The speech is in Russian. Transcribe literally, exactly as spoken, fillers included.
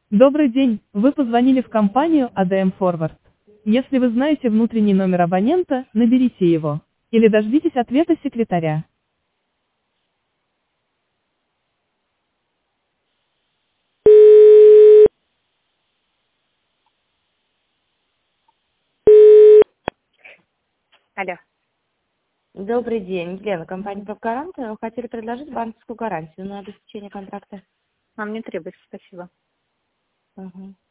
Добрый день, вы позвонили в компанию A D M Forward. Если вы знаете внутренний номер абонента, наберите его. Или дождитесь ответа секретаря. Алло. Добрый день, Елена, компания «Правгарант». Хотели предложить банковскую гарантию на обеспечение контракта. Вам не требуется, спасибо. Мгм.